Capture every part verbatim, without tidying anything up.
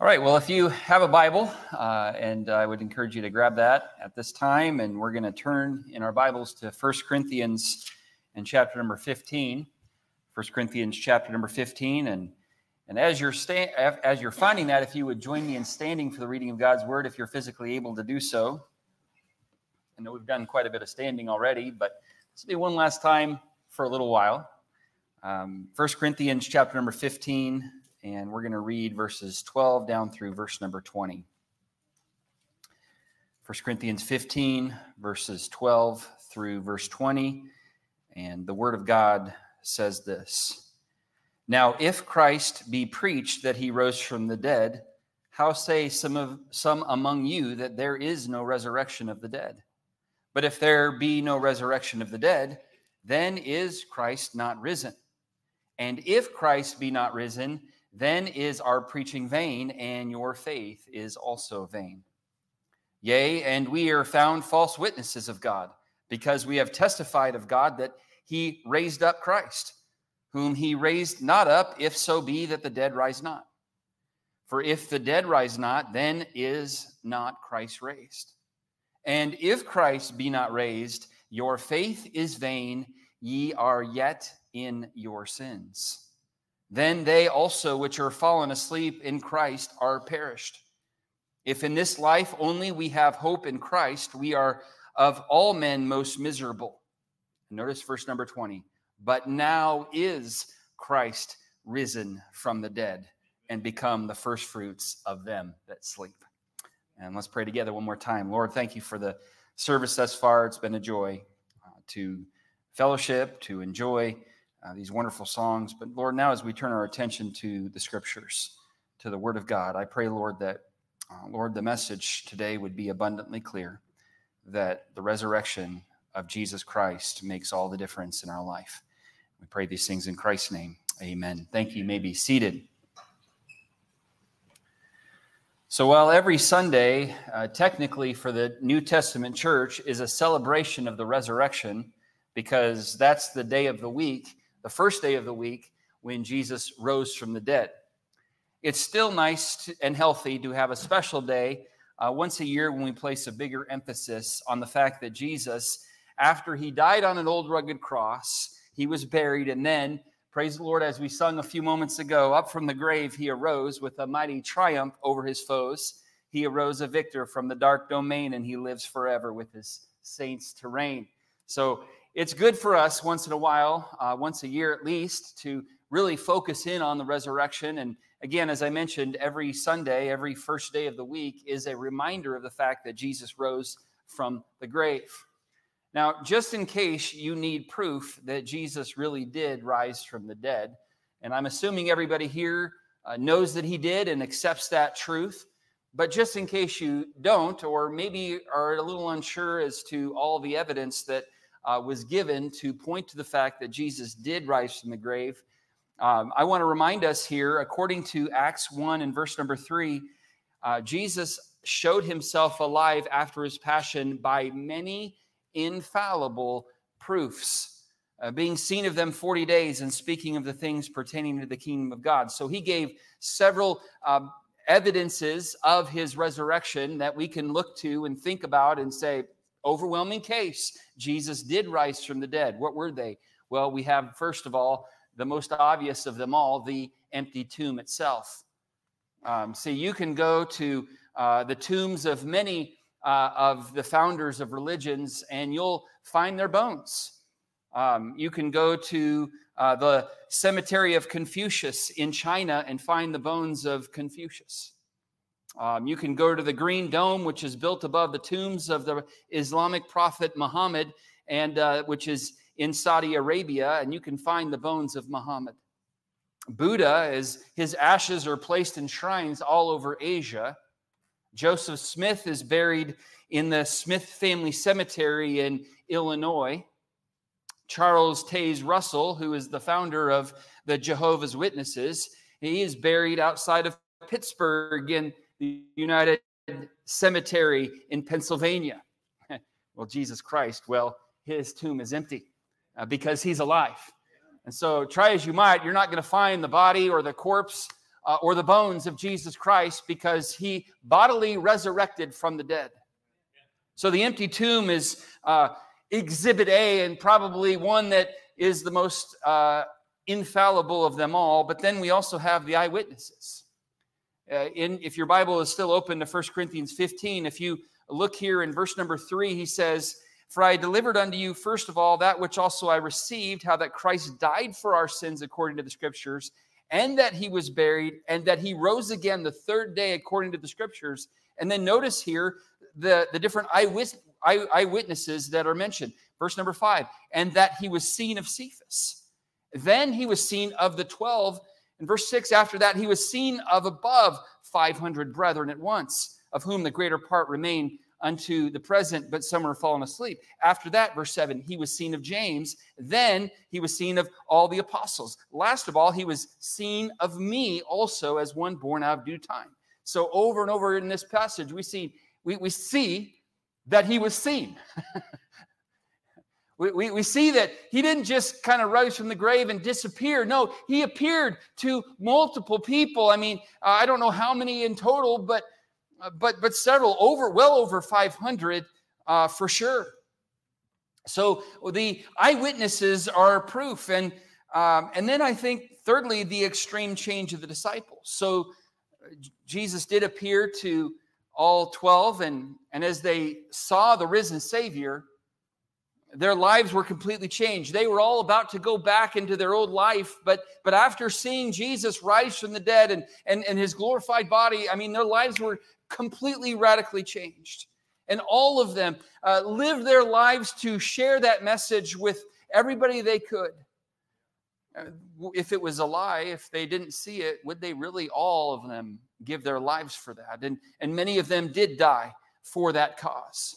All right, well, if you have a Bible, uh, and I would encourage you to grab that at this time, and we're going to turn in our Bibles to First Corinthians and chapter number fifteen. First Corinthians chapter number fifteen, and and as you're sta- as you're finding that, if you would join me in standing for the reading of God's Word, if you're physically able to do so. I know we've done quite a bit of standing already, but let's do one last time for a little while. Um, First Corinthians chapter number fifteen. And we're going to read verses twelve down through verse number twenty. First Corinthians fifteen, verses twelve through verse twenty. And the Word of God says this: Now, if Christ be preached that he rose from the dead, how say some of some among you that there is no resurrection of the dead? But if there be no resurrection of the dead, then is Christ not risen? And if Christ be not risen, then is our preaching vain, and your faith is also vain. Yea, and we are found false witnesses of God, because we have testified of God that he raised up Christ, whom he raised not up, if so be that the dead rise not. For if the dead rise not, then is not Christ raised. And if Christ be not raised, your faith is vain, ye are yet in your sins. Then they also which are fallen asleep in Christ are perished. If in this life only we have hope in Christ, we are of all men most miserable. Notice verse number twenty. But now is Christ risen from the dead and become the firstfruits of them that sleep. And let's pray together one more time. Lord, thank you for the service thus far. It's been a joy uh, to fellowship, to enjoy Uh, these wonderful songs. But Lord, now as we turn our attention to the scriptures, to the Word of God, I pray, Lord, that, uh, Lord, the message today would be abundantly clear, that the resurrection of Jesus Christ makes all the difference in our life. We pray these things in Christ's name. Amen. Thank you. You may be seated. So while every Sunday, uh, technically for the New Testament church, is a celebration of the resurrection, because that's the day of the week, the first day of the week when Jesus rose from the dead. It's still nice to, and healthy to have a special day uh, once a year when we place a bigger emphasis on the fact that Jesus, after he died on an old rugged cross, he was buried, and then, praise the Lord, as we sung a few moments ago, up from the grave he arose with a mighty triumph over his foes. He arose a victor from the dark domain, and he lives forever with his saints to reign. So it's good for us once in a while, uh, once a year at least, to really focus in on the resurrection. And again, as I mentioned, every Sunday, every first day of the week is a reminder of the fact that Jesus rose from the grave. Now, just in case you need proof that Jesus really did rise from the dead, and I'm assuming everybody here uh, knows that he did and accepts that truth, but just in case you don't, or maybe are a little unsure as to all the evidence that Uh, was given to point to the fact that Jesus did rise from the grave, Um, I want to remind us here, according to Acts one and verse number three, uh, Jesus showed himself alive after his passion by many infallible proofs, uh, being seen of them forty days and speaking of the things pertaining to the kingdom of God. So he gave several uh, evidences of his resurrection that we can look to and think about and say, overwhelming case, Jesus did rise from the dead. What were they? Well, we have, first of all, the most obvious of them all, the empty tomb itself. Um, see, you can go to uh, the tombs of many uh, of the founders of religions, and you'll find their bones. Um, you can go to uh, the cemetery of Confucius in China and find the bones of Confucius. Um, you can go to the Green Dome, which is built above the tombs of the Islamic prophet Muhammad, and uh, which is in Saudi Arabia, and you can find the bones of Muhammad. Buddha, is, his ashes are placed in shrines all over Asia. Joseph Smith is buried in the Smith family cemetery in Illinois. Charles Taze Russell, who is the founder of the Jehovah's Witnesses, he is buried outside of Pittsburgh in the United Cemetery in Pennsylvania. Well, Jesus Christ, well, his tomb is empty uh, because he's alive. And so try as you might, you're not going to find the body or the corpse uh, or the bones of Jesus Christ, because he bodily resurrected from the dead. So the empty tomb is uh, exhibit A, and probably one that is the most uh, infallible of them all. But then we also have the eyewitnesses. Uh, in, if your Bible is still open to First Corinthians fifteen, if you look here in verse number three, he says, "For I delivered unto you first of all that which also I received, how that Christ died for our sins according to the Scriptures, and that he was buried, and that he rose again the third day according to the Scriptures." And then notice here the, the different eyewitness, eyewitnesses that are mentioned. Verse number five, "And that he was seen of Cephas. Then he was seen of the twelve." In verse six, "After that he was seen of above five hundred brethren at once, of whom the greater part remain unto the present, but some are fallen asleep." After that, verse seven, "He was seen of James. Then he was seen of all the apostles. Last of all, he was seen of me also, as one born out of due time." So over and over in this passage, we see we, we see that he was seen. we, we, we see that he didn't just kind of rise from the grave and disappear. No, he appeared to multiple people. I mean, uh, I don't know how many in total, but Uh, but but several, over well over five hundred uh, for sure. So the eyewitnesses are proof, and um, and then I think thirdly, the extreme change of the disciples. So Jesus did appear to all twelve, and and as they saw the risen Savior, their lives were completely changed. They were all about to go back into their old life, but but after seeing Jesus rise from the dead and and and his glorified body, I mean, their lives were completely radically changed. And all of them uh, lived their lives to share that message with everybody they could. Uh, if it was a lie, if they didn't see it, would they really, all of them, give their lives for that? And, and many of them did die for that cause.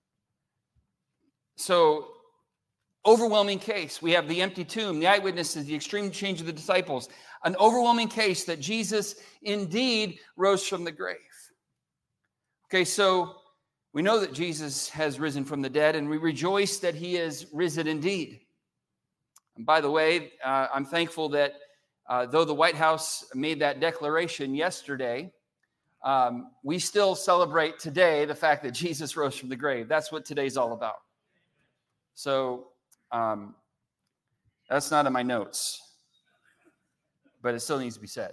So, overwhelming case. We have the empty tomb, the eyewitnesses, the extreme change of the disciples. An overwhelming case that Jesus indeed rose from the grave. Okay, so we know that Jesus has risen from the dead, and we rejoice that he is risen indeed. And by the way, uh, I'm thankful that uh, though the White House made that declaration yesterday, um, we still celebrate today the fact that Jesus rose from the grave. That's what today's all about. So um, that's not in my notes, but it still needs to be said.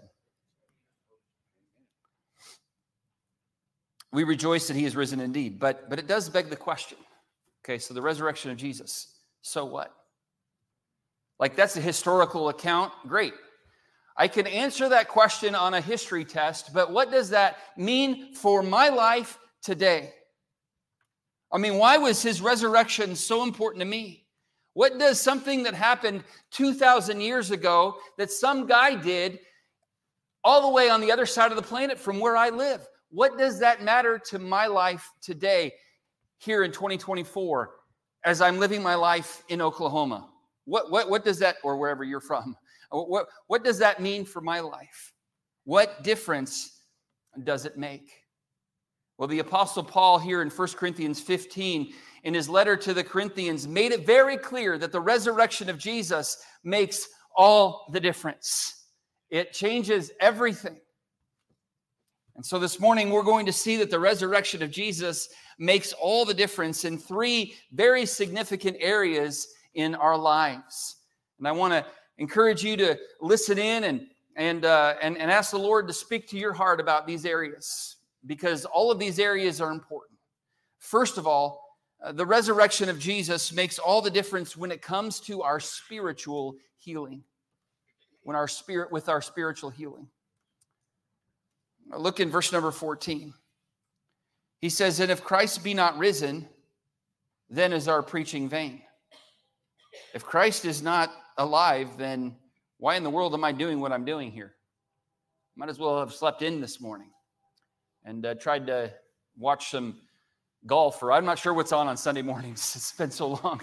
We rejoice that he is risen indeed, but, but it does beg the question. Okay, so the resurrection of Jesus, so what? Like, that's a historical account, great. I can answer that question on a history test, but what does that mean for my life today? I mean, why was his resurrection so important to me? What does something that happened two thousand years ago that some guy did all the way on the other side of the planet from where I live, what does that matter to my life today here in twenty twenty-four as I'm living my life in Oklahoma? What, what, what does that, or wherever you're from, what, what does that mean for my life? What difference does it make? Well, the Apostle Paul here in First Corinthians fifteen, in his letter to the Corinthians, made it very clear that the resurrection of Jesus makes all the difference. It changes everything. And so this morning, we're going to see that the resurrection of Jesus makes all the difference in three very significant areas in our lives. And I want to encourage you to listen in and, and, uh, and, and ask the Lord to speak to your heart about these areas, because all of these areas are important. First of all, uh, the resurrection of Jesus makes all the difference when it comes to our spiritual healing, when our spirit, with our spiritual healing. Look in verse number fourteen. He says, "And if Christ be not risen, then is our preaching vain." If Christ is not alive, then why in the world am I doing what I'm doing here? Might as well have slept in this morning and uh, tried to watch some golf, or I'm not sure what's on on Sunday mornings. It's been so long.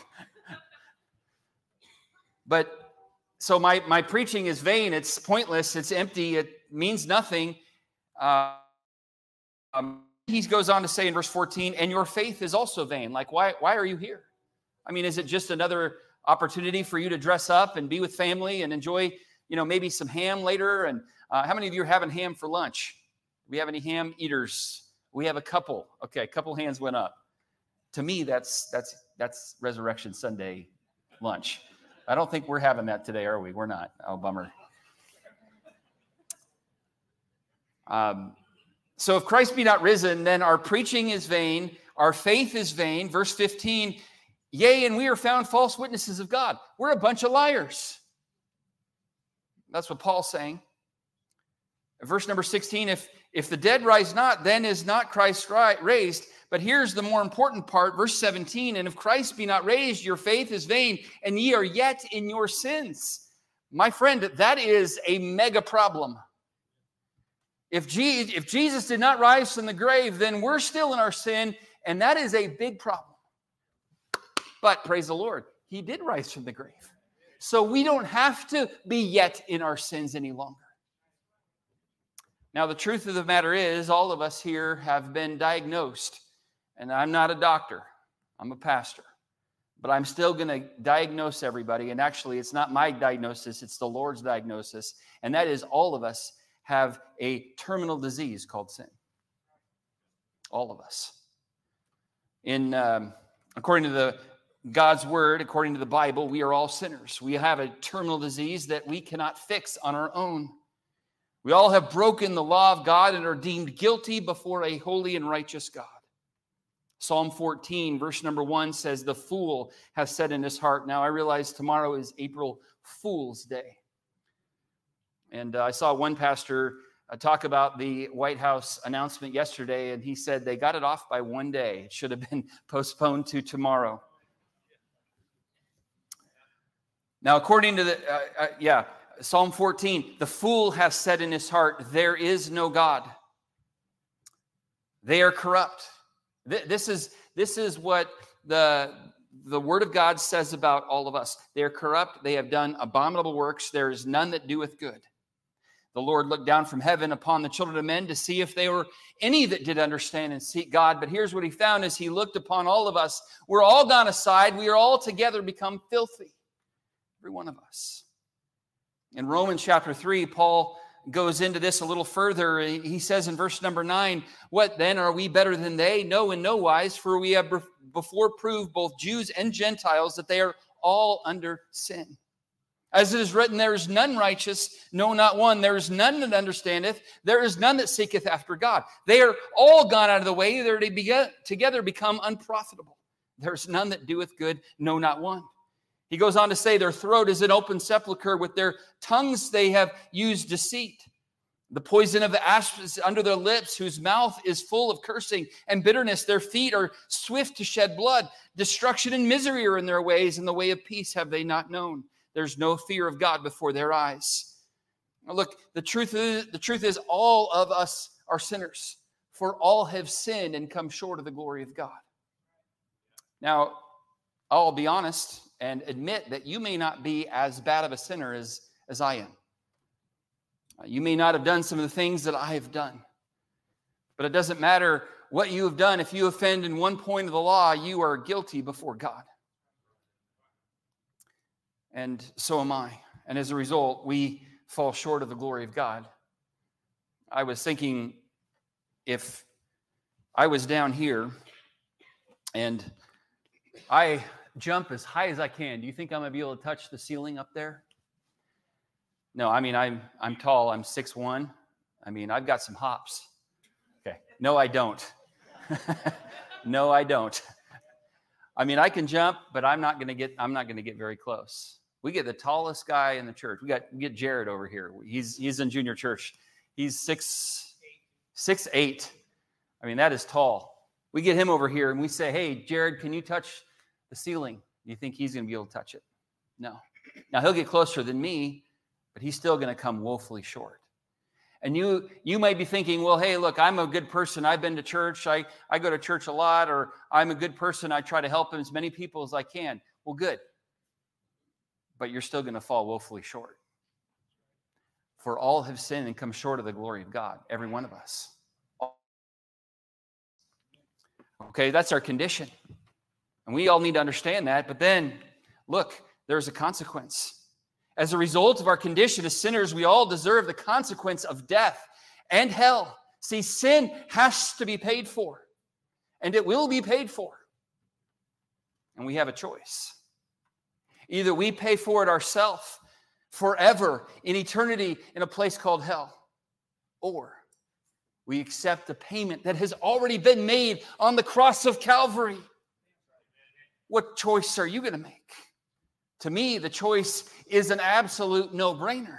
But so my, my preaching is vain. It's pointless. It's empty. It means nothing. Uh, um, he goes on to say in verse fourteen, "And your faith is also vain." Like, why, why are you here? I mean, is it just another opportunity for you to dress up and be with family and enjoy you know, maybe some ham later. And uh, how many of you are having ham for lunch? Do we have any ham eaters? We have a couple. Okay, a couple hands went up. To me, that's that's that's Resurrection Sunday lunch. I don't think we're having that today, are we? We're not. Oh, bummer. Um, so if Christ be not risen, then our preaching is vain, our faith is vain. Verse fifteen, yea, and we are found false witnesses of God. We're a bunch of liars. That's what Paul's saying. Verse number sixteen, if, if the dead rise not, then is not Christ raised. But here's the more important part, verse seventeen, and if Christ be not raised, your faith is vain, and ye are yet in your sins. My friend, that is a mega problem. If, Je- if Jesus did not rise from the grave, then we're still in our sin, and that is a big problem. But praise the Lord, he did rise from the grave. So we don't have to be yet in our sins any longer. Now, the truth of the matter is, all of us here have been diagnosed. And I'm not a doctor. I'm a pastor. But I'm still going to diagnose everybody. And actually, it's not my diagnosis. It's the Lord's diagnosis. And that is all of us have a terminal disease called sin. All of us. In um, according to the God's word, according to the Bible, we are all sinners. We have a terminal disease that we cannot fix on our own. We all have broken the law of God and are deemed guilty before a holy and righteous God. Psalm fourteen, verse number one says, the fool has said in his heart. Now, I realize tomorrow is April Fool's Day. And uh, I saw one pastor uh, talk about the White House announcement yesterday, and he said they got it off by one day. It should have been postponed to tomorrow. Now, according to the, uh, uh, yeah, Psalm fourteen, the fool has said in his heart, there is no God. They are corrupt. This is, this is what the, the word of God says about all of us. They are corrupt. They have done abominable works. There is none that doeth good. The Lord looked down from heaven upon the children of men to see if there were any that did understand and seek God. But here's what he found as he looked upon all of us. We're all gone aside. We are all together become filthy. Every one of us. In Romans chapter three, Paul goes into this a little further. He says in verse number nine, what then, are we better than they? No, in no wise, for we have before proved both Jews and Gentiles that they are all under sin. As it is written, there is none righteous, no, not one. There is none that understandeth. There is none that seeketh after God. They are all gone out of the way. They are together become unprofitable. There is none that doeth good, no, not one. He goes on to say, their throat is an open sepulchre. With their tongues they have used deceit. The poison of the asp is under their lips, whose mouth is full of cursing and bitterness. Their feet are swift to shed blood. Destruction and misery are in their ways, and the way of peace have they not known. There's no fear of God before their eyes. Now look, the truth is, the truth is all of us are sinners, for all have sinned and come short of the glory of God. Now, I'll be honest and admit that you may not be as bad of a sinner as, as I am. You may not have done some of the things that I have done. But it doesn't matter what you have done. If you offend in one point of the law, you are guilty before God. And so am I. And as a result, we fall short of the glory of God. I was thinking, if I was down here and I jump as high as I can, do you think I'm going to be able to touch the ceiling up there? No, I mean, I'm I'm tall. I'm six one. I mean, I've got some hops. Okay. No, I don't. No, I don't. I mean, I can jump, but I'm not going to get I'm not going to get very close. We get the tallest guy in the church. We got we get Jared over here. He's he's in junior church. He's six six eight. I mean, that is tall. We get him over here and we say, "Hey, Jared, can you touch the ceiling?" Do you think he's going to be able to touch it? No. Now he'll get closer than me, but he's still going to come woefully short. And you you might be thinking, well, hey, look, I'm a good person. I've been to church. I, I go to church a lot, or I'm a good person. I try to help as many people as I can. Well, good. But you're still going to fall woefully short. For all have sinned and come short of the glory of God, every one of us. Okay, that's our condition. And we all need to understand that. But then, look, there's a consequence. As a result of our condition as sinners, we all deserve the consequence of death and hell. See, sin has to be paid for, and it will be paid for. And we have a choice. Either we pay for it ourselves forever in eternity in a place called hell, or we accept the payment that has already been made on the cross of Calvary. What choice are you going to make? To me, the choice is an absolute no-brainer.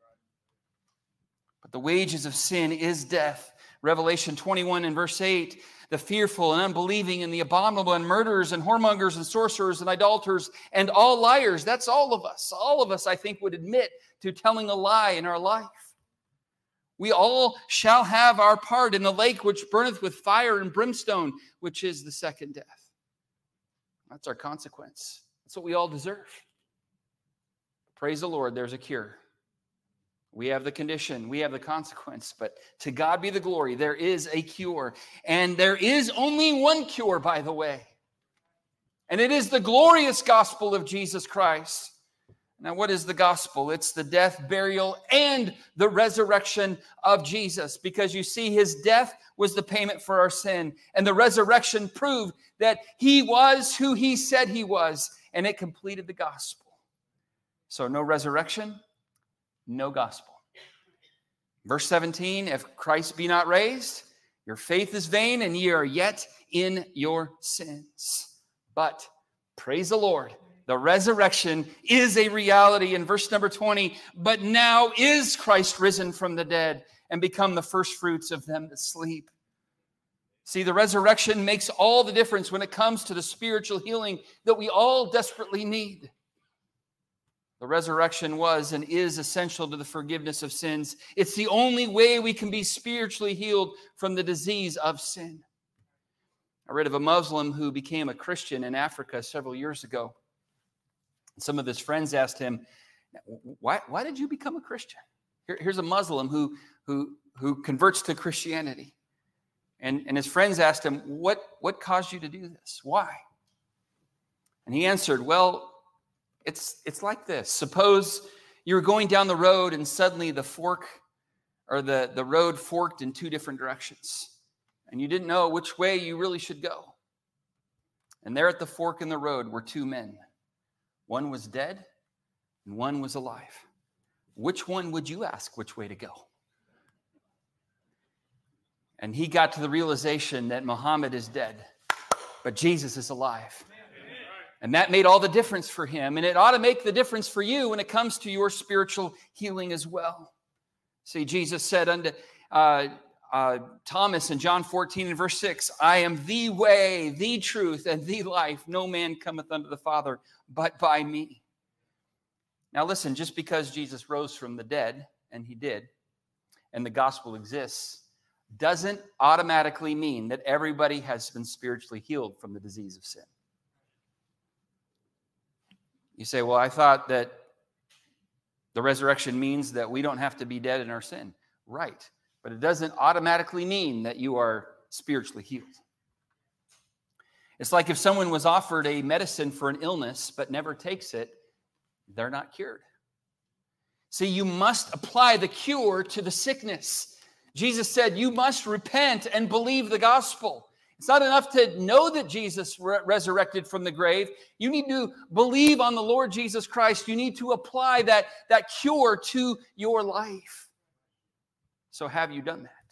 But the wages of sin is death. Revelation twenty-one and verse eight, the fearful and unbelieving and the abominable and murderers and whoremongers and sorcerers and idolaters and all liars. That's all of us. All of us, I think, would admit to telling a lie in our life. We all shall have our part in the lake which burneth with fire and brimstone, which is the second death. That's our consequence. That's what we all deserve. Praise the Lord, there's a cure. We have the condition, we have the consequence, but to God be the glory, there is a cure. And there is only one cure, by the way. And it is the glorious gospel of Jesus Christ. Now, what is the gospel? It's the death, burial, and the resurrection of Jesus. Because you see, his death was the payment for our sin. And the resurrection proved that he was who he said he was. And it completed the gospel. So no resurrection, no gospel. Verse seventeen, if Christ be not raised, your faith is vain, and ye are yet in your sins. But, praise the Lord, the resurrection is a reality. In verse number twenty, but now is Christ risen from the dead and become the first fruits of them that sleep. See, the resurrection makes all the difference when it comes to the spiritual healing that we all desperately need. The resurrection was and is essential to the forgiveness of sins. It's the only way we can be spiritually healed from the disease of sin. I read of a Muslim who became a Christian in Africa several years ago. Some of his friends asked him, why, why did you become a Christian? Here, here's a Muslim who, who, who converts to Christianity. And, and his friends asked him, what, what caused you to do this? Why? And he answered, well, It's, it's like this. Suppose you're going down the road and suddenly the fork or the, the road forked in two different directions. And you didn't know which way you really should go. And there at the fork in the road were two men. One was dead and one was alive. Which one would you ask which way to go? And he got to the realization that Muhammad is dead, but Jesus is alive. And that made all the difference for him. And it ought to make the difference for you when it comes to your spiritual healing as well. See, Jesus said unto uh, uh, Thomas in John fourteen and verse six, I am the way, the truth, and the life. No man cometh unto the Father but by me. Now listen, just because Jesus rose from the dead, and he did, and the gospel exists, doesn't automatically mean that everybody has been spiritually healed from the disease of sin. You say, well, I thought that the resurrection means that we don't have to be dead in our sin. Right. But it doesn't automatically mean that you are spiritually healed. It's like if someone was offered a medicine for an illness but never takes it, they're not cured. See, you must apply the cure to the sickness. Jesus said you must repent and believe the gospel. It's not enough to know that Jesus re- resurrected from the grave. You need to believe on the Lord Jesus Christ. You need to apply that, that cure to your life. So have you done that?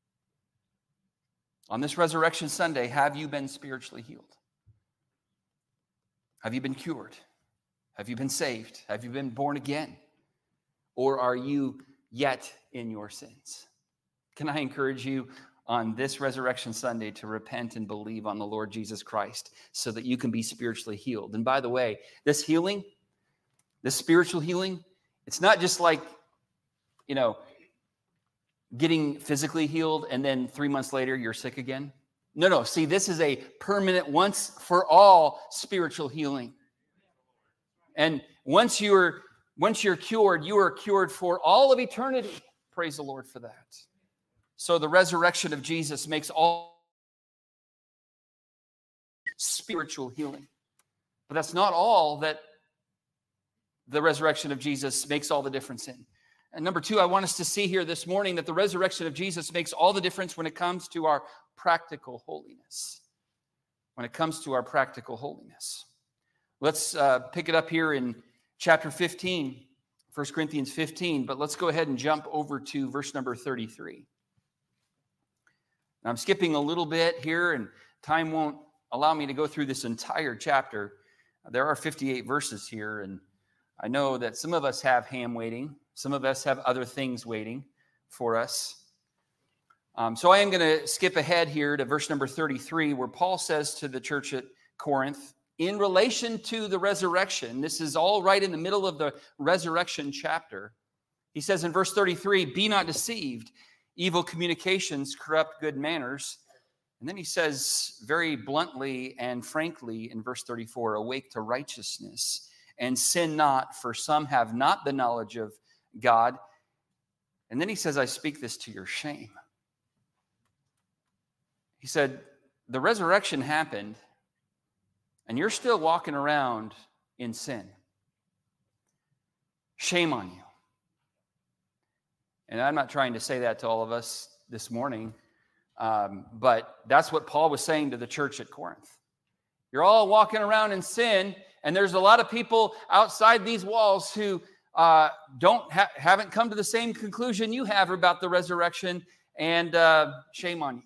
On this Resurrection Sunday, have you been spiritually healed? Have you been cured? Have you been saved? Have you been born again? Or are you yet in your sins? Can I encourage you on this Resurrection Sunday to repent and believe on the Lord Jesus Christ so that you can be spiritually healed? And by the way, this healing, this spiritual healing, it's not just like, you know, getting physically healed and then three months later you're sick again. No, no. See, this is a permanent, once for all spiritual healing. And once you're, once you're cured, you are cured for all of eternity. Praise the Lord for that. So the resurrection of Jesus makes all spiritual healing. But that's not all that the resurrection of Jesus makes all the difference in. And number two, I want us to see here this morning that the resurrection of Jesus makes all the difference when it comes to our practical holiness. When it comes to our practical holiness. Let's uh, pick it up here in chapter fifteen, First Corinthians fifteen, but let's go ahead and jump over to verse number thirty-three. Now, I'm skipping a little bit here, and time won't allow me to go through this entire chapter. There are fifty-eight verses here, and I know that some of us have ham waiting. Some of us have other things waiting for us. Um, so I am going to skip ahead here to verse number thirty-three, where Paul says to the church at Corinth, in relation to the resurrection, this is all right in the middle of the resurrection chapter. He says in verse thirty-three, be not deceived. Evil communications corrupt good manners. And then he says very bluntly and frankly in verse thirty-four, awake to righteousness and sin not, for some have not the knowledge of God. And then he says, I speak this to your shame. He said, the resurrection happened, and you're still walking around in sin. Shame on you. And I'm not trying to say that to all of us this morning, um, but that's what Paul was saying to the church at Corinth. You're all walking around in sin, and there's a lot of people outside these walls who uh, don't ha- haven't come to the same conclusion you have about the resurrection, and uh, shame on you.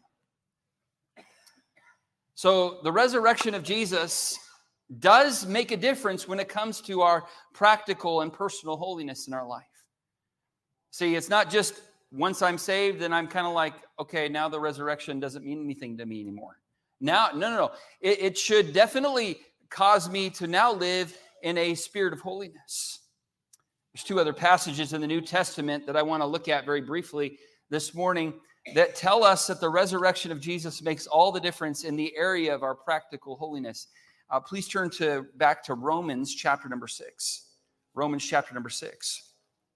So the resurrection of Jesus does make a difference when it comes to our practical and personal holiness in our life. See, it's not just once I'm saved and I'm kind of like, okay, now the resurrection doesn't mean anything to me anymore. Now, no, no, no. It, it should definitely cause me to now live in a spirit of holiness. There's two other passages in the New Testament that I want to look at very briefly this morning that tell us that the resurrection of Jesus makes all the difference in the area of our practical holiness. Uh, please turn to back to Romans chapter number six. Romans chapter number six.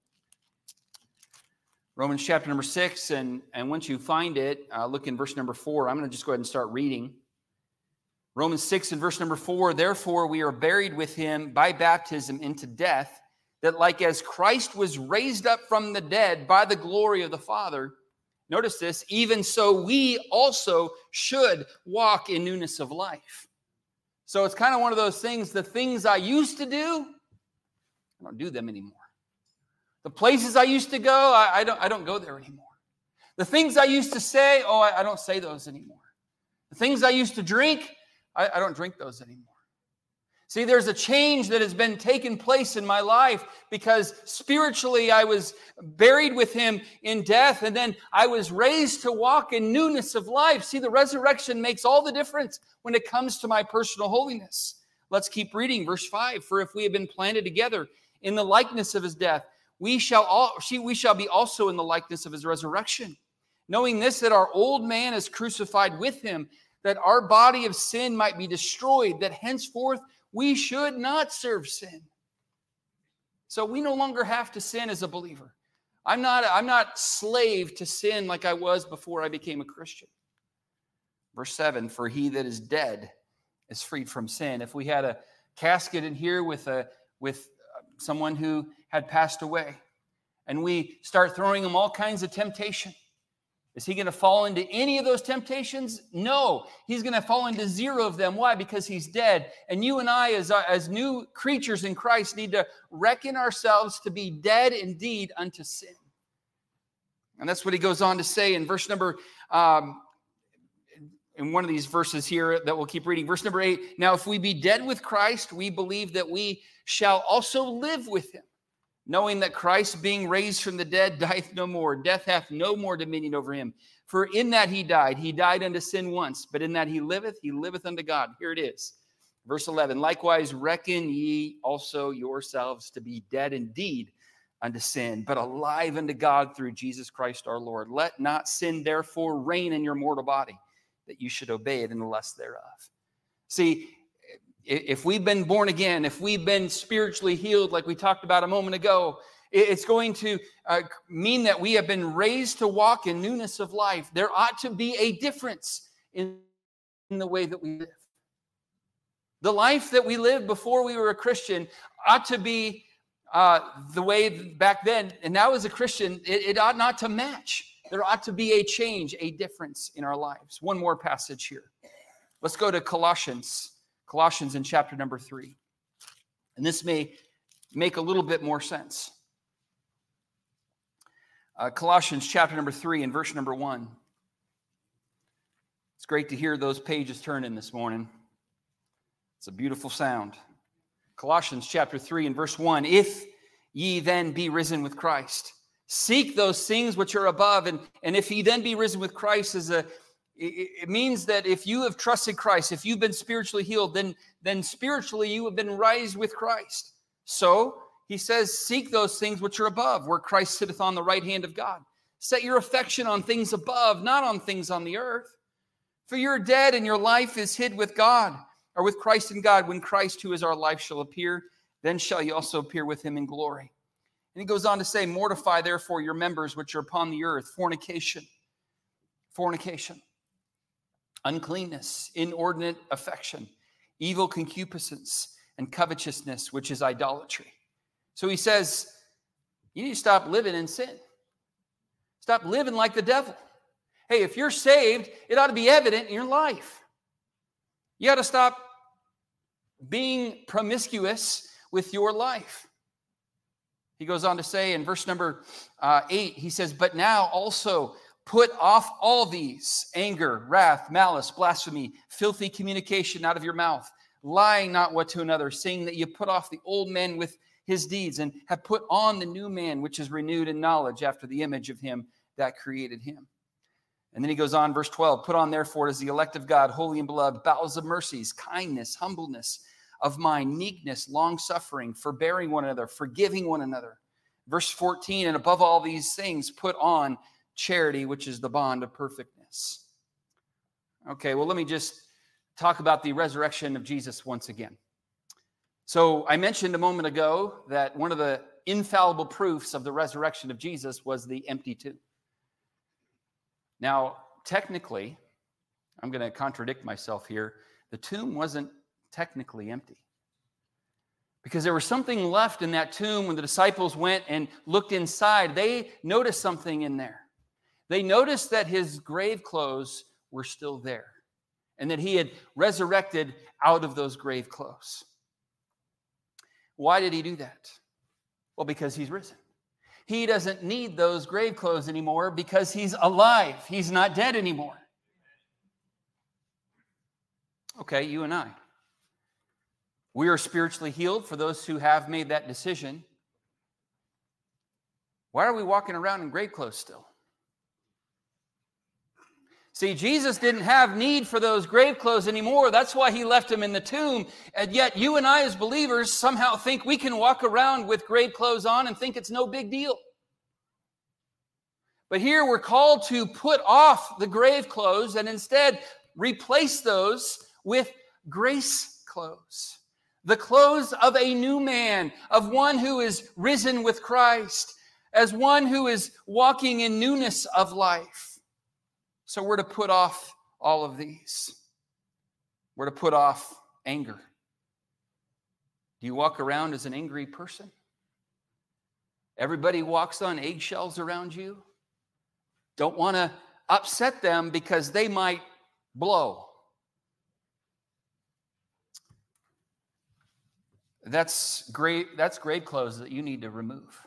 Romans chapter number six, and, and once you find it, uh, look in verse number four. I'm going to just go ahead and start reading. Romans six and verse number four, therefore we are buried with him by baptism into death, that like as Christ was raised up from the dead by the glory of the Father, notice this, even so we also should walk in newness of life. So it's kind of one of those things, the things I used to do, I don't do them anymore. The places I used to go, I, I, don't, I don't go there anymore. The things I used to say, oh, I, I don't say those anymore. The things I used to drink, I, I don't drink those anymore. See, there's a change that has been taking place in my life because spiritually I was buried with him in death, and then I was raised to walk in newness of life. See, the resurrection makes all the difference when it comes to my personal holiness. Let's keep reading verse five. For if we have been planted together in the likeness of his death, we shall all we shall be also in the likeness of his resurrection. Knowing this, that our old man is crucified with him, that our body of sin might be destroyed, that henceforth we should not serve sin. So we no longer have to sin as a believer. I'm not, I'm not slave to sin like I was before I became a Christian. Verse seven, for he that is dead is freed from sin. If we had a casket in here with a with someone who had passed away, and we start throwing him all kinds of temptation, is he going to fall into any of those temptations? No, he's going to fall into zero of them. Why? Because he's dead. And you and I, as, as new creatures in Christ, need to reckon ourselves to be dead indeed unto sin. And that's what he goes on to say in verse number, um, in one of these verses here that we'll keep reading. Verse number eight, now if we be dead with Christ, we believe that we shall also live with him, knowing that Christ, being raised from the dead, dieth no more. Death hath no more dominion over him. For in that he died, he died unto sin once, but in that he liveth, he liveth unto God. Here it is. Verse eleven, likewise reckon ye also yourselves to be dead indeed unto sin, but alive unto God through Jesus Christ our Lord. Let not sin therefore reign in your mortal body, that you should obey it in the lust thereof. See, if we've been born again, if we've been spiritually healed, like we talked about a moment ago, it's going to uh, mean that we have been raised to walk in newness of life. There ought to be a difference in, in the way that we live. The life that we lived before we were a Christian ought to be uh, the way back then, and now as a Christian, it, it ought not to match. There ought to be a change, a difference in our lives. One more passage here. Let's go to Colossians. Colossians in chapter number three. And this may make a little bit more sense. Uh, Colossians chapter number three and verse number one. It's great to hear those pages turning this morning. It's a beautiful sound. Colossians chapter three and verse one. If ye then be risen with Christ, seek those things which are above. And, and if ye then be risen with Christ, is a it, it means that if you have trusted Christ, if you've been spiritually healed, then, then spiritually you have been raised with Christ. So he says, seek those things which are above, where Christ sitteth on the right hand of God. Set your affection on things above, not on things on the earth. For you're dead, and your life is hid with God, or with Christ in God. When Christ, who is our life, shall appear, then shall you also appear with him in glory. And he goes on to say, mortify therefore your members which are upon the earth, fornication, fornication, uncleanness, inordinate affection, evil concupiscence, and covetousness, which is idolatry. So he says, you need to stop living in sin. Stop living like the devil. Hey, if you're saved, it ought to be evident in your life. You got to stop being promiscuous with your life. He goes on to say in verse number uh, eight, he says, but now also put off all these, anger, wrath, malice, blasphemy, filthy communication out of your mouth, lying not one to another, saying that you put off the old man with his deeds and have put on the new man, which is renewed in knowledge after the image of him that created him. And then he goes on, verse twelve, put on therefore as the elect of God, holy and beloved, bowels of mercies, kindness, humbleness of mind, meekness, long-suffering, forbearing one another, forgiving one another. Verse fourteen, and above all these things, put on charity, which is the bond of perfectness. Okay, well, let me just talk about the resurrection of Jesus once again. So I mentioned a moment ago that one of the infallible proofs of the resurrection of Jesus was the empty tomb. Now, technically, I'm going to contradict myself here. The tomb wasn't technically empty, because there was something left in that tomb. When the disciples went and looked inside, they noticed something in there. They noticed that his grave clothes were still there, and that he had resurrected out of those grave clothes. Why did he do that? Well, because he's risen. He doesn't need those grave clothes anymore because he's alive. He's not dead anymore. Okay, you and I. We are spiritually healed for those who have made that decision. Why are we walking around in grave clothes still? See, Jesus didn't have need for those grave clothes anymore. That's why he left them in the tomb. And yet you and I as believers somehow think we can walk around with grave clothes on and think it's no big deal. But here we're called to put off the grave clothes and instead replace those with grace clothes. The clothes of a new man, of one who is risen with Christ, as one who is walking in newness of life. So we're to put off all of these. We're to put off anger. Do you walk around as an angry person? Everybody walks on eggshells around you. Don't want to upset them because they might blow. That's grave, that's grave clothes that you need to remove.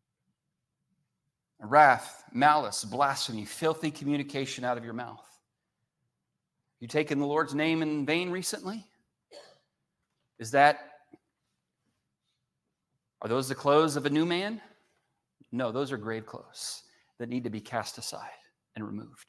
Wrath, malice, blasphemy, filthy communication out of your mouth. You taken the Lord's name in vain recently? Is that, are those the clothes of a new man? No, those are grave clothes that need to be cast aside and removed.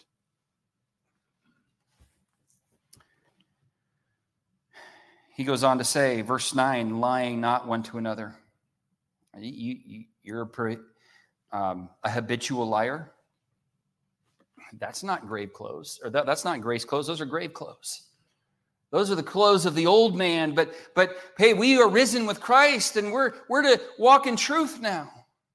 He goes on to say, verse nine, lying not one to another. You, you, you're a pretty... Um, a habitual liar. That's not grave clothes, or that, that's not grace clothes. Those are grave clothes. Those are the clothes of the old man. But but hey, we are risen with Christ, and we're we're to walk in truth now.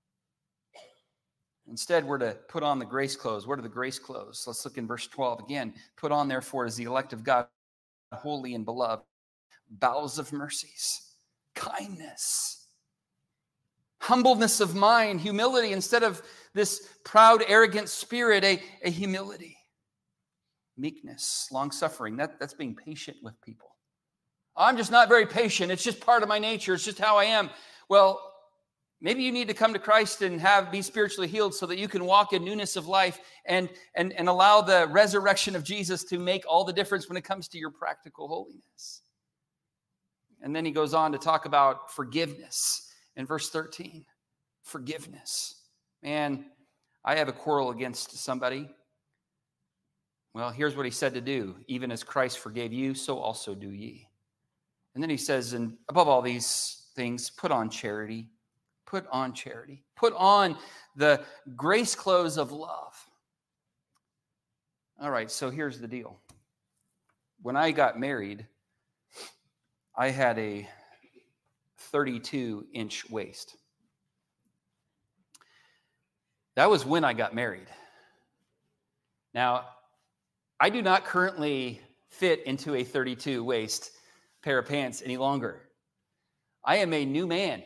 Instead, we're to put on the grace clothes. What are the grace clothes? Let's look in verse twelve again. Put on, therefore, as the elect of God, holy and beloved, bowels of mercies, kindness. humbleness of mind, humility, instead of this proud, arrogant spirit, a, a humility. Meekness, long-suffering, that, that's being patient with people. I'm just not very patient. It's just part of my nature. It's just how I am. Well, maybe you need to come to Christ and have be spiritually healed so that you can walk in newness of life and, and, and allow the resurrection of Jesus to make all the difference when it comes to your practical holiness. And then he goes on to talk about forgiveness in verse thirteen. Forgiveness. Man, I have a quarrel against somebody. Well, here's what he said to do. Even as Christ forgave you, so also do ye. And then he says, and above all these things, put on charity. Put on charity. Put on the grace clothes of love. All right, so here's the deal. When I got married, I had a thirty-two inch waist. That was when I got married. Now, I do not currently fit into a thirty-two waist pair of pants any longer. I am a new man.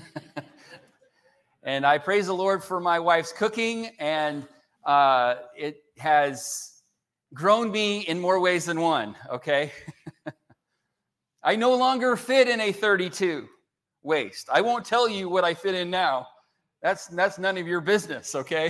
And I praise the Lord for my wife's cooking, and uh, it has grown me in more ways than one, okay? I no longer fit in a thirty-two waist. I won't tell you what I fit in now. That's, that's none of your business, okay?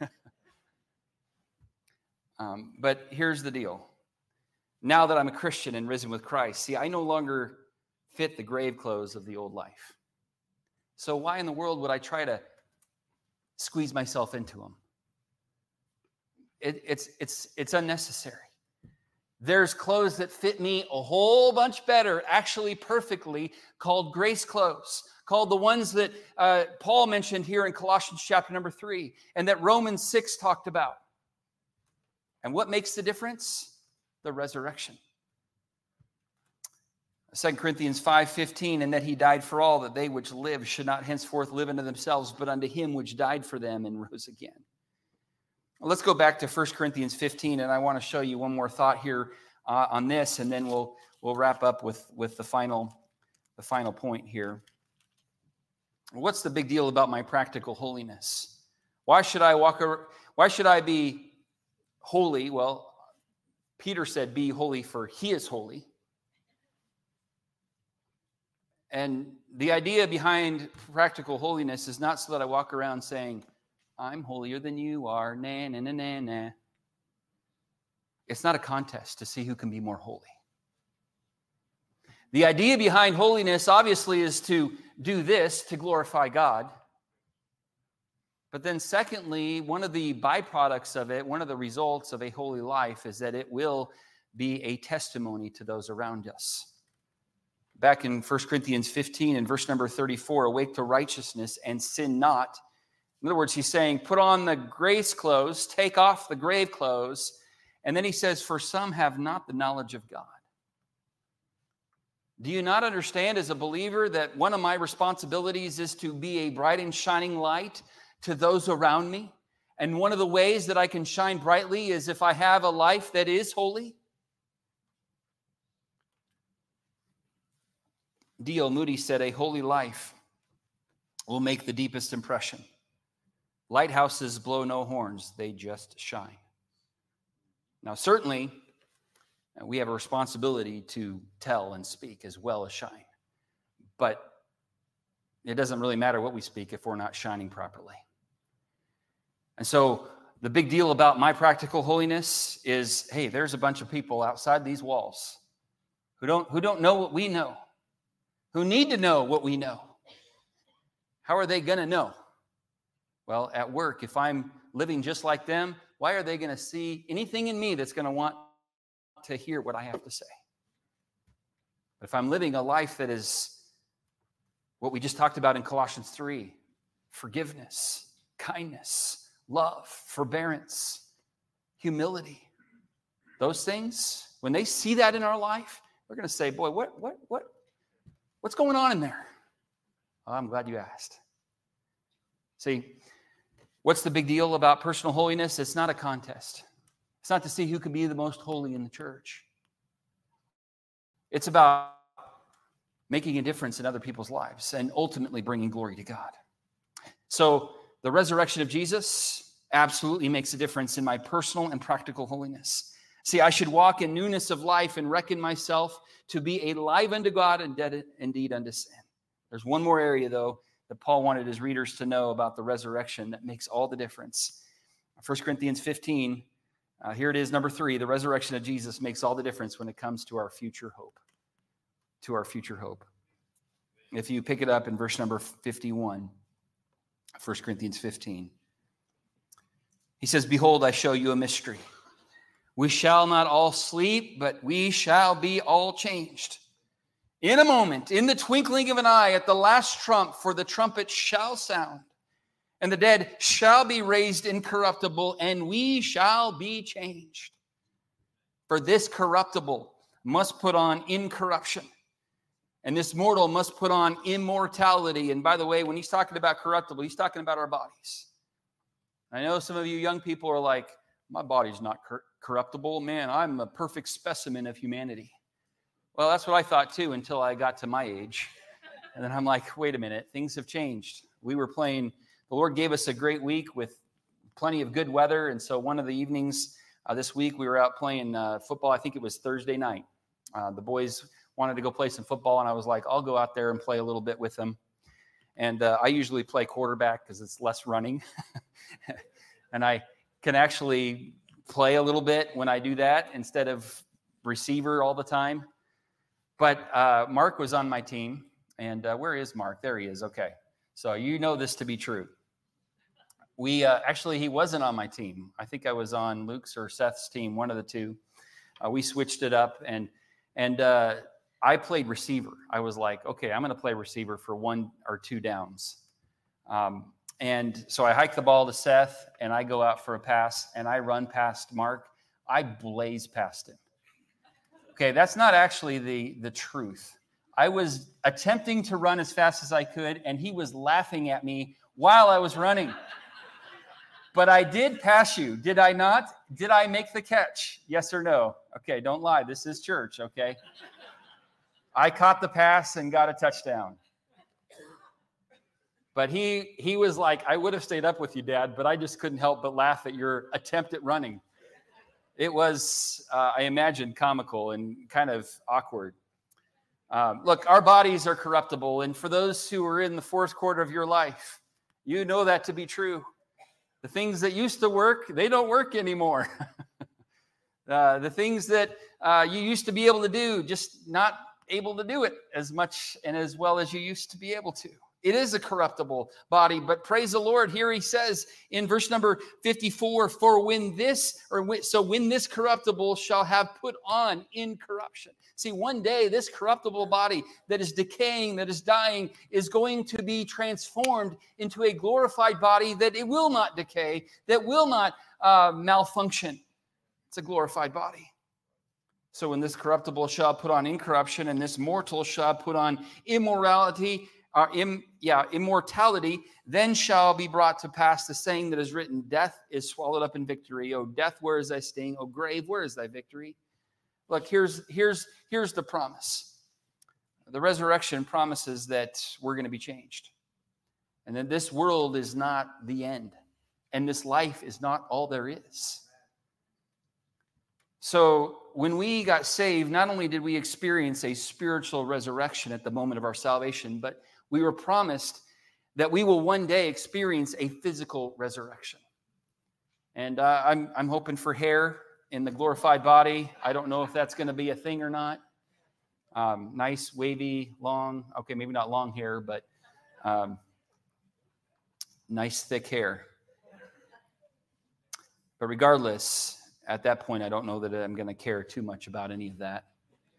um, but here's the deal. Now that I'm a Christian and risen with Christ, see, I no longer fit the grave clothes of the old life. So why in the world would I try to squeeze myself into them? It, it's, it's, it's unnecessary. There's clothes that fit me a whole bunch better, actually perfectly, called grace clothes, called the ones that uh, Paul mentioned here in Colossians chapter number three, and that Romans six talked about. And what makes the difference? The resurrection. Second Corinthians five fifteen, and that he died for all, that they which live should not henceforth live unto themselves, but unto him which died for them and rose again. Well, let's go back to First Corinthians fifteen, and I want to show you one more thought here uh, on this, and then we'll we'll wrap up with, with the final the final point here. What's the big deal about my practical holiness? Why should I walk? Why should I be holy? Well, Peter said, "Be holy, for he is holy." And the idea behind practical holiness is not so that I walk around saying, I'm holier than you are, nah, nah, nah, nah, nah. It's not a contest to see who can be more holy. The idea behind holiness, obviously, is to do this to glorify God. But then secondly, one of the byproducts of it, one of the results of a holy life is that it will be a testimony to those around us. Back in First Corinthians fifteen and verse number thirty-four, awake to righteousness and sin not. In other words, he's saying, put on the grace clothes, take off the grave clothes. And then he says, for some have not the knowledge of God. Do you not understand as a believer that one of my responsibilities is to be a bright and shining light to those around me? And one of the ways that I can shine brightly is if I have a life that is holy. D L Moody said, a holy life will make the deepest impression. Lighthouses blow no horns, they just shine. Now, certainly, we have a responsibility to tell and speak as well as shine. But it doesn't really matter what we speak if we're not shining properly. And so the big deal about my practical holiness is, hey, there's a bunch of people outside these walls who don't, who don't know what we know, who need to know what we know. How are they going to know? Well, at work, if I'm living just like them, why are they going to see anything in me that's going to want to hear what I have to say? But if I'm living a life that is what we just talked about in Colossians three, forgiveness, kindness, love, forbearance, humility, those things, when they see that in our life, they're going to say, boy, what, what, what, what's going on in there? Oh, I'm glad you asked. See, what's the big deal about personal holiness? It's not a contest. It's not to see who can be the most holy in the church. It's about making a difference in other people's lives and ultimately bringing glory to God. So the resurrection of Jesus absolutely makes a difference in my personal and practical holiness. See, I should walk in newness of life and reckon myself to be alive unto God and dead indeed unto sin. There's one more area, though, that Paul wanted his readers to know about the resurrection that makes all the difference. First Corinthians fifteen, uh, here it is, number three. The resurrection of Jesus makes all the difference when it comes to our future hope. To our future hope. If you pick it up in verse number fifty-one, First Corinthians fifteen. He says, behold, I show you a mystery. We shall not all sleep, but we shall be all changed. In a moment, in the twinkling of an eye, at the last trump, for the trumpet shall sound, and the dead shall be raised incorruptible, and we shall be changed. For this corruptible must put on incorruption, and this mortal must put on immortality. And by the way, when he's talking about corruptible, he's talking about our bodies. I know some of you young people are like, my body's not cor- corruptible. Man, I'm a perfect specimen of humanity. Well, that's what I thought too until I got to my age. And then I'm like, wait a minute, things have changed. We were playing, the Lord gave us a great week with plenty of good weather. And so one of the evenings uh, this week, we were out playing uh, football. I think it was Thursday night. Uh, the boys wanted to go play some football, and I was like, I'll go out there and play a little bit with them. And uh, I usually play quarterback because it's less running. And I can actually play a little bit when I do that instead of receiver all the time. But uh, Mark was on my team. And uh, where is Mark? There he is. Okay. So you know this to be true. We uh, actually, he wasn't on my team. I think I was on Luke's or Seth's team, one of the two. Uh, we switched it up, and and uh, I played receiver. I was like, okay, I'm going to play receiver for one or two downs. Um, and so I hike the ball to Seth, and I go out for a pass, and I run past Mark. I blaze past him. Okay, that's not actually the, the truth. I was attempting to run as fast as I could, and he was laughing at me while I was running. But I did pass you, did I not? Did I make the catch? Yes or no? Okay, don't lie. This is church, okay? I caught the pass and got a touchdown. But he he was like, I would have stayed up with you, Dad, but I just couldn't help but laugh at your attempt at running. It was, uh, I imagine, comical and kind of awkward. Um, look, our bodies are corruptible, and for those who are in the fourth quarter of your life, you know that to be true. The things that used to work, they don't work anymore. uh, the things that uh, you used to be able to do, just not able to do it as much and as well as you used to be able to. It is a corruptible body, but praise the Lord. Here he says in verse number fifty-four, for when this, or when, so when this corruptible shall have put on incorruption. See, one day this corruptible body that is decaying, that is dying, is going to be transformed into a glorified body that it will not decay, that will not uh, malfunction. It's a glorified body. So when this corruptible shall put on incorruption, and this mortal shall put on immorality, Uh, im, yeah, immortality, then shall be brought to pass the saying that is written, death is swallowed up in victory. O death, where is thy sting? O grave, where is thy victory? Look, here's, here's, here's the promise. The resurrection promises that we're going to be changed. And that this world is not the end. And this life is not all there is. So when we got saved, not only did we experience a spiritual resurrection at the moment of our salvation, but we were promised that we will one day experience a physical resurrection. And uh, I'm, I'm hoping for hair in the glorified body. I don't know if that's going to be a thing or not. Um, nice, wavy, long, okay, maybe not long hair, but um, nice, thick hair. But regardless, at that point, I don't know that I'm going to care too much about any of that.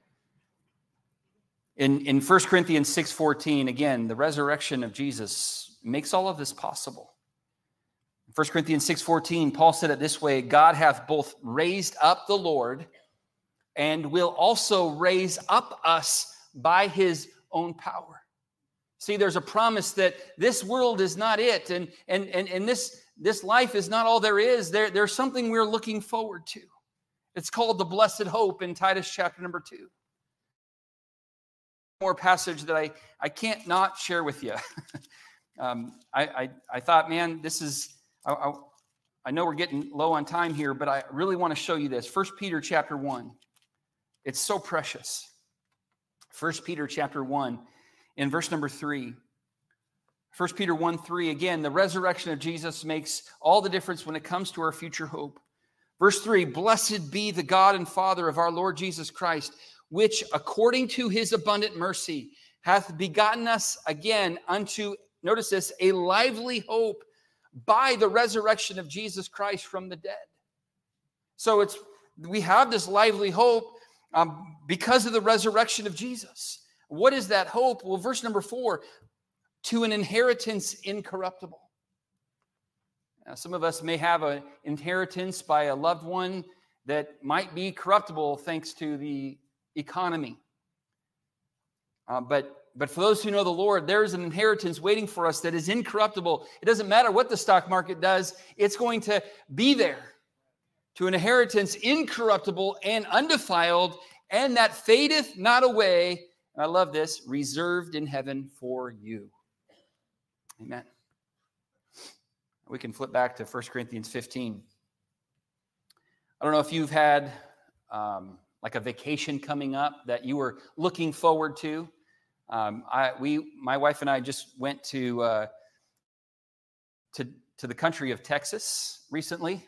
In, in First Corinthians six fourteen, again, the resurrection of Jesus makes all of this possible. In First Corinthians six fourteen, Paul said it this way, God hath both raised up the Lord and will also raise up us by his own power. See, there's a promise that this world is not it, and, and, and, and this, this life is not all there is. There, there's something we're looking forward to. It's called the blessed hope in Titus chapter number two. More passage that I, I can't not share with you. um, I, I, I thought, man, this is, I, I, I know we're getting low on time here, but I really want to show you this. First Peter chapter one. It's so precious. First Peter chapter one, in verse number three. First Peter one three, again, the resurrection of Jesus makes all the difference when it comes to our future hope. Verse three, blessed be the God and Father of our Lord Jesus Christ, which according to his abundant mercy hath begotten us again unto, notice this, a lively hope by the resurrection of Jesus Christ from the dead. So it's we have this lively hope um, because of the resurrection of Jesus. What is that hope? Well, verse number four, to an inheritance incorruptible. Now, some of us may have an inheritance by a loved one that might be corruptible thanks to the economy. Uh, but But for those who know the Lord, there is an inheritance waiting for us that is incorruptible. It doesn't matter what the stock market does. It's going to be there. To an inheritance incorruptible and undefiled, and that fadeth not away. And I love this, reserved in heaven for you. Amen. We can flip back to First Corinthians fifteen. I don't know if you've had um, like a vacation coming up that you were looking forward to. Um, I, we, my wife and I just went to, uh, to, to the country of Texas recently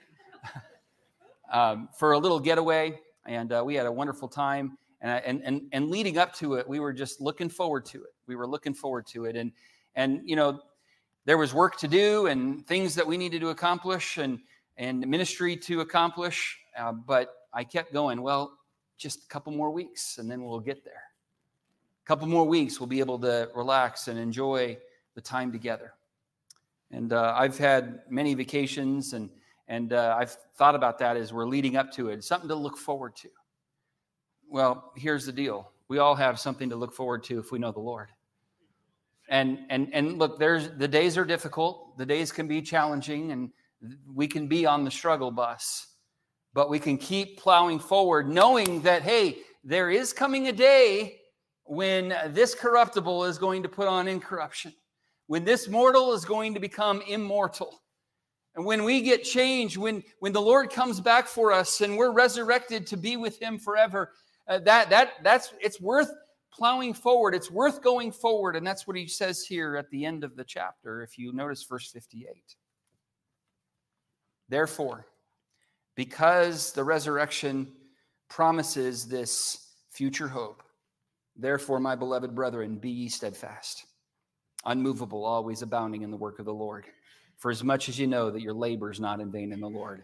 um, for a little getaway, and uh, we had a wonderful time. And, I, and and and leading up to it, we were just looking forward to it. We were looking forward to it, and and you know, there was work to do and things that we needed to accomplish, and and ministry to accomplish. Uh, but I kept going. Well, just a couple more weeks, and then we'll get there. A couple more weeks, we'll be able to relax and enjoy the time together. And uh, I've had many vacations, and and uh, I've thought about that as we're leading up to it. It's something to look forward to. Well, here's the deal. We all have something to look forward to if we know the Lord. And and and look, there's the days are difficult. The days can be challenging, and we can be on the struggle bus. But we can keep plowing forward, knowing that, hey, there is coming a day when this corruptible is going to put on incorruption, when this mortal is going to become immortal. And when we get changed, when, when the Lord comes back for us and we're resurrected to be with him forever, uh, that, that, that's, it's worth plowing forward. It's worth going forward. And that's what he says here at the end of the chapter, if you notice verse fifty-eight. Therefore, because the resurrection promises this future hope, therefore, my beloved brethren, be ye steadfast, unmovable, always abounding in the work of the Lord, for as much as you know that your labor is not in vain in the Lord.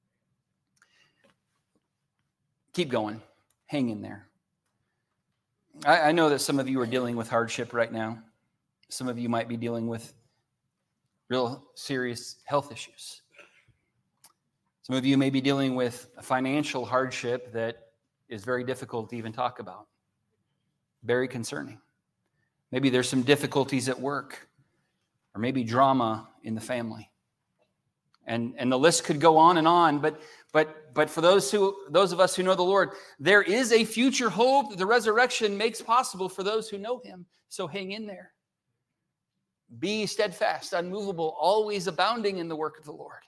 Keep going. Hang in there. I, I know that some of you are dealing with hardship right now. Some of you might be dealing with real serious health issues. Some of you may be dealing with a financial hardship that is very difficult to even talk about. Very concerning. Maybe there's some difficulties at work, or maybe drama in the family. And, and the list could go on and on, but but but for those who those of us who know the Lord, there is a future hope that the resurrection makes possible for those who know him. So hang in there. Be steadfast, unmovable, always abounding in the work of the Lord.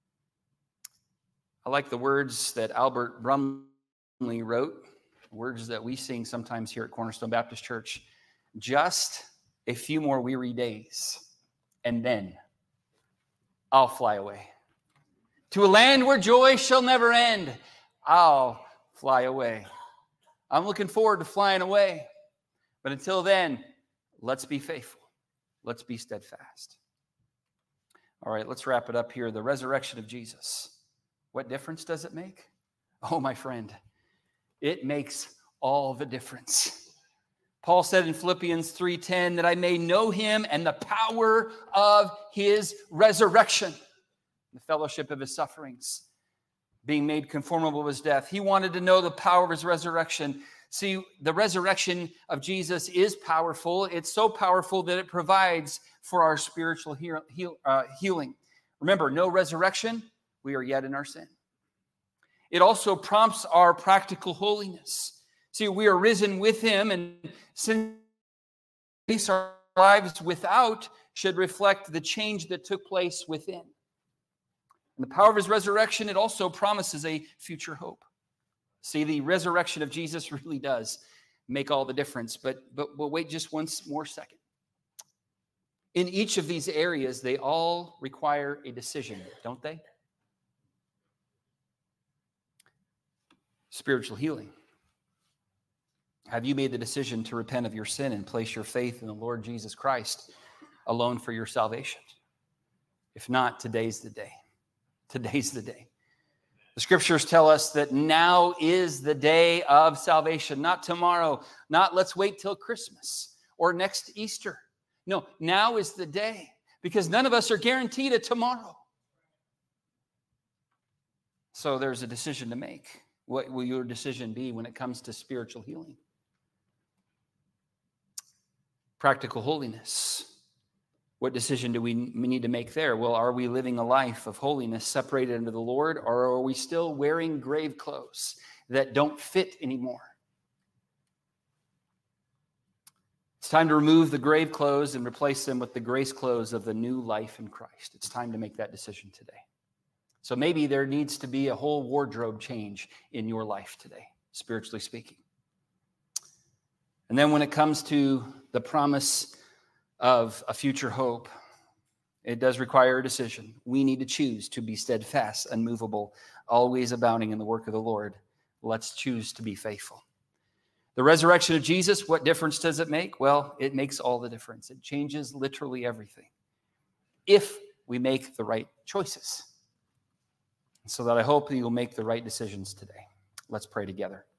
I like the words that Albert Brumley wrote, words that we sing sometimes here at Cornerstone Baptist Church. Just a few more weary days, and then I'll fly away. To a land where joy shall never end, I'll fly away. I'm looking forward to flying away. But until then, let's be faithful. Let's be steadfast. All right, let's wrap it up here. The resurrection of Jesus. What difference does it make? Oh, my friend, it makes all the difference. Paul said in Philippians three ten that I may know him and the power of his resurrection, the fellowship of his sufferings, being made conformable to his death. He wanted to know the power of his resurrection. See, the resurrection of Jesus is powerful. It's so powerful that it provides for our spiritual heal, heal, uh, healing. Remember, no resurrection, we are yet in our sin. It also prompts our practical holiness. See, we are risen with him, and since our lives without should reflect the change that took place within. And the power of his resurrection, it also promises a future hope. See, the resurrection of Jesus really does make all the difference. But, but we'll wait just one more second. In each of these areas, they all require a decision, don't they? Spiritual healing. Have you made the decision to repent of your sin and place your faith in the Lord Jesus Christ alone for your salvation? If not, today's the day. Today's the day. The scriptures tell us that now is the day of salvation, not tomorrow, not let's wait till Christmas or next Easter. No, now is the day, because none of us are guaranteed a tomorrow. So there's a decision to make. What will your decision be when it comes to spiritual healing? Practical holiness. What decision do we need to make there? Well, are we living a life of holiness separated unto the Lord, or are we still wearing grave clothes that don't fit anymore? It's time to remove the grave clothes and replace them with the grace clothes of the new life in Christ. It's time to make that decision today. So maybe there needs to be a whole wardrobe change in your life today, spiritually speaking. And then when it comes to the promise of a future hope, it does require a decision. We need to choose to be steadfast, unmovable, always abounding in the work of the Lord. Let's choose to be faithful. The resurrection of Jesus, what difference does it make? Well, it makes all the difference. It changes literally everything if we make the right choices. So that I hope that you'll make the right decisions today. Let's pray together.